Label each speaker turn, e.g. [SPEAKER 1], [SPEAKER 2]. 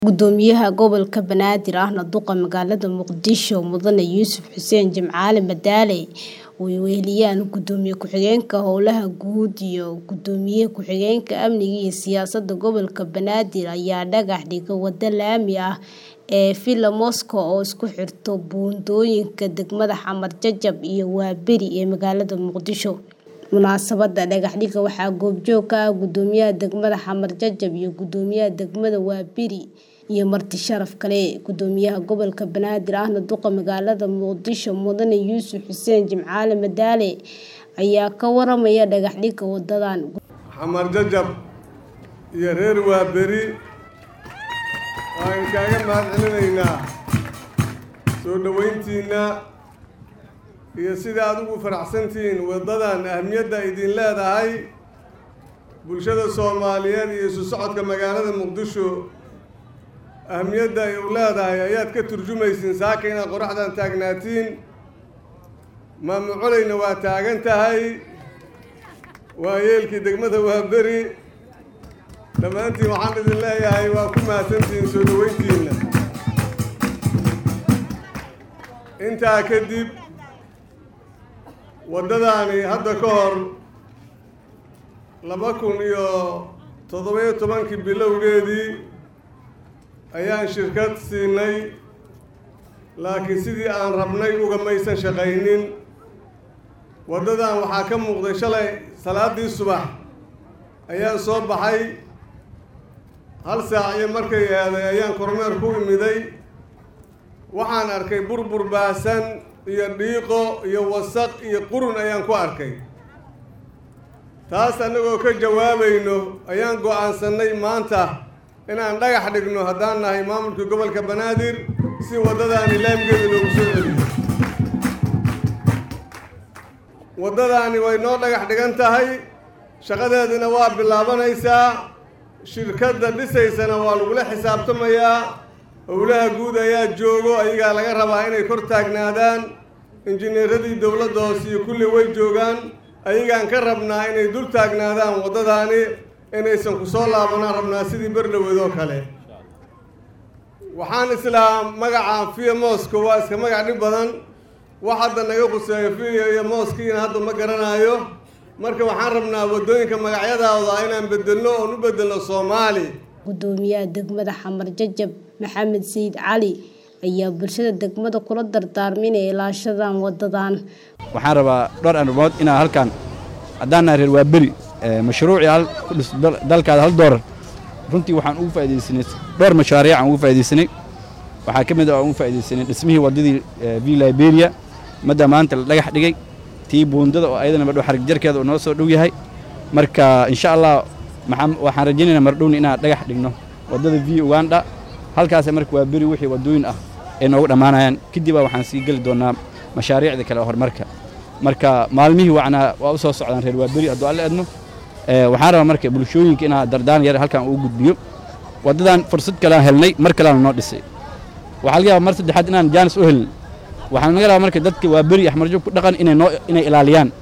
[SPEAKER 1] Gudoomiyaha gobolka Banaadir ahna duqa magaalada Muqdisho Mudane Yuusuf Xuseen Jimcaale Madaale oo ay weheliyaan gudoomiye ku-xigeenka howlaha guud iyo gudoomiye ku-xigeenka amniga iyo siyaasadda gobolka Banaadir ayaa dhagax dhigay wado laami ah ee Villa Moscow oo isku xirta buundooyinka degmada Xamar Jajab iyo Waaberi ee magaalada Muqdisho. Munaasabadda dhagax dhigga waxaa goobjoog ka ah gudoomiyaha degmada Xamar Jajab iyo gudoomiyaha degmada Waaberi iyo marti sharaf kale. Gudoomiyaha gobolka Banaadir ahna duqa magaalada Muqdisho Mudane Yuusuf Xuseen Jimcaale Madaale ayaa ka waramaya dhagax dhigga wadadan.
[SPEAKER 2] Xamar Jajab iyo reer Waaberi waan kaaga mahadcelinaynaa soo dhaweyntiina iyo sida aad ugu faraxsantihiin wadadan ahmiyadda idin leedahay bulshada Soomaaliyeed iyo isu socodka magaalada Muqdisho ahmiyadda ay u leedahay ayaad ka turjumaysiin saaka inaad qoraxdan taagnaatiin maamulayna waa taagan tahay waa yeelkii degmada Waaberi dhammaantiin waxaan idin leeyahay waa ku mahadsantihiin soo dhaweyntiina. Intaa kadib wadadani hadda ka hor 2017 bilowgeedii ayaan shirkad siinay laakiin sidii aan rabnay uga maysan shaqaynin. Wadadan waxaa ka muuqday shalay salaadii subax ayaan soo baxay hal saac iyo markay aaday ayaan kormeer ku imiday waxaan arkay burbur baasan iyo dhiiqo iyo wasaq iyo qurun ayaan ku arkay. Taas anagoo ka jawaabayno ayaan go'aansanay maanta inaan dhagax dhigno haddaan nahay maamulka gobolka Banaadir si wadadaani laamgeeda loogu soo celiyo. Wadadaani way noo dhagax dhigan tahay, shaqadeedina waa bilaabanaysaa, shirkadda dhisaysana waa lagula xisaabtamayaa, howlaha guud ayaa joogo, ayagaa laga rabaa inay kor taagnaadaan, injineeradii dowladda hoose iyo kulli way joogaan, ayagaan ka rabnaa inay dul taagnaadaan wadadaani inaysan ku soo laabanaan rabnaa sidii berdhaweedoo kale. Waxaan islaa magaca Villa Moscow waa iska magac dhib badan, wax hadda naga quseeyo Villa iyo Moscow hadda ma garanayo, marka waxaan rabnaa wadooyinka magacyadooda inaan bedelno oo u bedelno Soomaali.
[SPEAKER 1] Gudoomiyaha degmada Xamar Jajab Maxamed Sayid Cali ayaa bulshada degmada kula dardaarmay inay ilaashadaan wadadan.
[SPEAKER 3] Waxaan rabaa dhowr arrimood inaan halkan haddaan reer Waaberi mashruuci dalkaada $1 runtii waxaan ugu faa'iideysanay dhowr mashaariic aan ugu faa'iideysanay. waxaa ka mid ah ugu faa'iideysanay dhismihii wadadii Villa Iberia madda maanta la dhagax dhigay tii buundada oo ayadana madhow xarig jarkeeda oo noo soo dhow yahay. marka insha Allah waxaan rajaynaynaa mar dhowna inaan dhagax dhigno wadada Via Uganda halkaas marka Waaberi wixii wadooyin ah ee noogu dhamaanayaan kadib waxaan sii gali doonaa mashaariicda kale horumarka. marka maalmihii waa u soo socdaan reer Waaberi haddii alla idmo. waxaan rabaa marka bulshooyinka inaan dardaan yar halkan ugu gudbiyo wadadan fursad kale aan helnay mar kale aan noo dhisay. waxaa laga yaabaa mar saddexaad inaan jaanis u helin. waxaan naga rabaa marka dadka Waaberi Xamar Jajab ku dhaqan inay ilaaliyaan